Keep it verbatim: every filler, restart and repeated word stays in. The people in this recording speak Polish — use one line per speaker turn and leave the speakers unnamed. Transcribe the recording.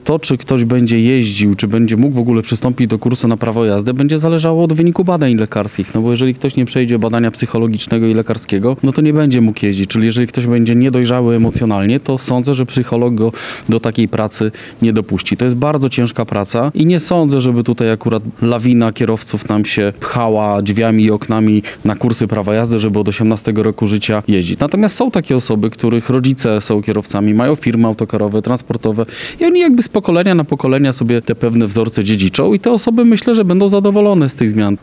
To, czy ktoś będzie jeździł, czy będzie mógł w ogóle przystąpić do kursu na prawo jazdy, będzie zależało od wyniku badań lekarskich. No bo jeżeli ktoś nie przejdzie badania psychologicznego i lekarskiego, no to nie będzie mógł jeździć. Czyli jeżeli ktoś będzie niedojrzały emocjonalnie, to sądzę, że psycholog go do takiej pracy nie dopuści. To jest bardzo ciężka praca i nie sądzę, żeby tutaj akurat lawina kierowców nam się pchała drzwiami i oknami na kursy prawa jazdy, żeby od osiemnastego roku życia jeździć. Natomiast są takie osoby, których rodzice są kierowcami, mają firmy autokarowe, transportowe i oni jakby z pokolenia na pokolenia sobie te pewne wzorce dziedziczą i te osoby myślę, że będą zadowolone z tych zmian.